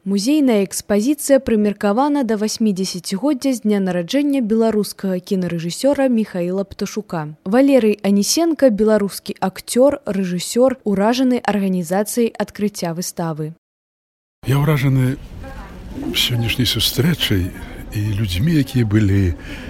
Музейная экспазіцыя прымеркавана да 80годдзя з дня нараджэння беларускага кінарэжысёра Міхаіла Пташука. Валерый Анісенка, беларускі акцёр, рэжысёр, уражаны арганізацыяй адкрыцця выставы. Я ўражаны сённяшняй сустрэчай і людзьмі, якія былі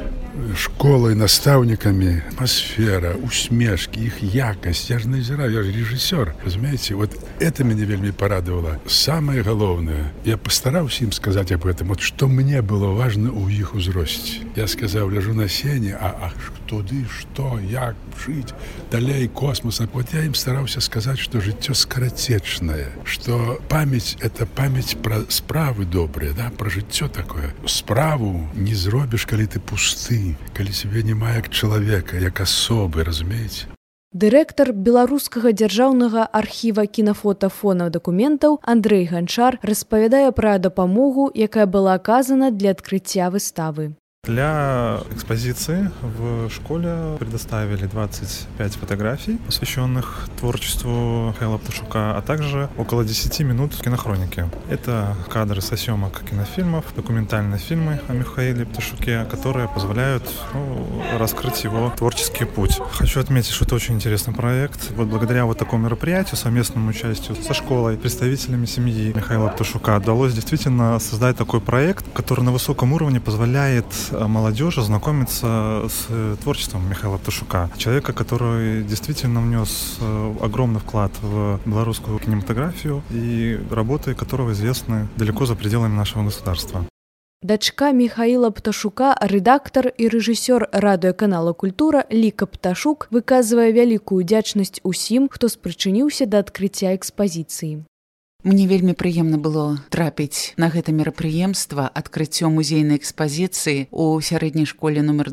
школай, настаўнікамі, атмасфера, усмешкі, іх якасць. Я ж назіраю, я ж рэжысёр, разумееце? Вот это мяне вельмі парадавала. Самае галоўнае, я пастараўся ім сказаць об этом, вот што мне было важна ў іх узросце. Я сказаў, ляжу на сене, а туды, што, як жыць, далей космоса. Вот я ім стараўся сказаць, што жыццё скарацечнае, што памяць — это памяць пра справы добрыя, да? Пра жыццё такое. Справу не зробіш, калі ты пусты, калі сябе няма як чалавека, як асобы, разумееце? Дырэктар беларускага дзяржаўнага архіва кінафотафонаў дакументаў Андрэй Ганчар распавядае пра дапамогу, якая была аказана для адкрыцця выставы. Для экспозиции в школе предоставили 25 фотографий, посвященных творчеству Михаила Пташука, а также около 10 минут кинохроники. Это кадры со съемок кинофильмов, документальные фильмы о Михаиле Пташуке, которые позволяют раскрыть его творческий путь. Хочу отметить, что это очень интересный проект. Вот благодаря вот такому мероприятию, совместному участию со школой, представителями семьи Михаила Пташука, удалось действительно создать такой проект, который на высоком уровне позволяет молодежи знакомиться с творчеством Михаила Пташука. Человека, который действительно внес огромный вклад в белорусскую кинематографию и работы которого известны далеко за пределами нашего государства. Дачка Міхаіла Пташука, рэдактар і рэжысёр радыёканала «Культура» Ліка Пташук выказвае вялікую удзячнасць усім, хто спрычыніўся да адкрыцця экспазіцыі. Мне вельмі прыемна было трапіць на гэта мерапрыемства адкрыццё музейнай экспазіцыі ў сярэдняй школе нумар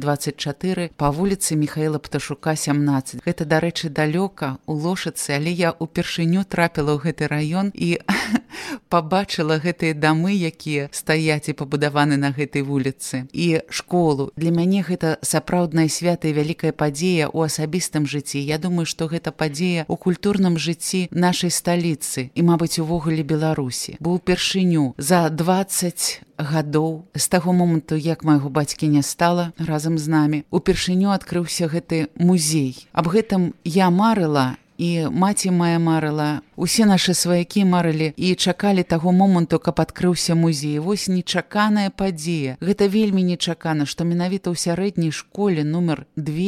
224 па вуліцы Міхаіла Пташука, 17. Гэта, дарэчы, далёка, у Лошыцы, але я ўпершыню трапіла ў гэты раён і пабачыла гэтыя дамы, якія стаяць і пабудаваны на гэтай вуліцы. І школу. Для мяне гэта сапраўднае свята і вялікая падзея ў асабістым жыцці. Я думаю, што гэта падзея ў культурным жыцці нашай сталіцы і, мабыць, увогуле Беларусі. Бо ўпершыню за 20 гадоў, з таго моманту, як майго бацькі не стала разам з намі, упершыню адкрыўся гэты музей. Аб гэтым я марыла, і маці мая марыла, усе нашы сваякі марылі і чакалі таго моманту, каб адкрыўся музей. Вось нечаканая падзея. Гэта вельмі нечакана, што менавіта ў сярэдняй школе нумар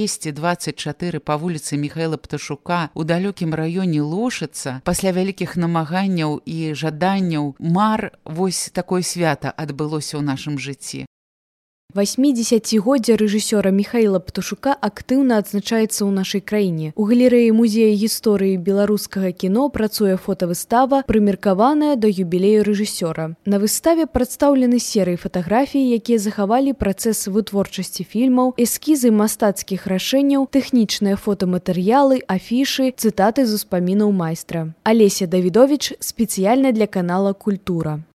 224 па вуліцы Міхаіла Пташука у далёкім раёне Лошыца пасля вялікіх намаганняў і жаданняў мар вось такое свята адбылося ў нашым жыцці. 80годдзя рэжысёра Міхаіла Пташука актыўна адзначаецца ў нашай краіне. У галерэі музея гісторыі беларускага кіно працуе фотавыстава, прымеркаваная да юбілею рэжысёра. На выставе прадстаўлены серыі фатаграфій, якія захавалі працэс вытворчасці фільмаў, эскізы мастацкіх рашэнняў, тэхнічныя фотаматэрыялы, афішы, цытаты з успамінаў майстра. Алеся Давідовіч спецыяльна для канала «Культура».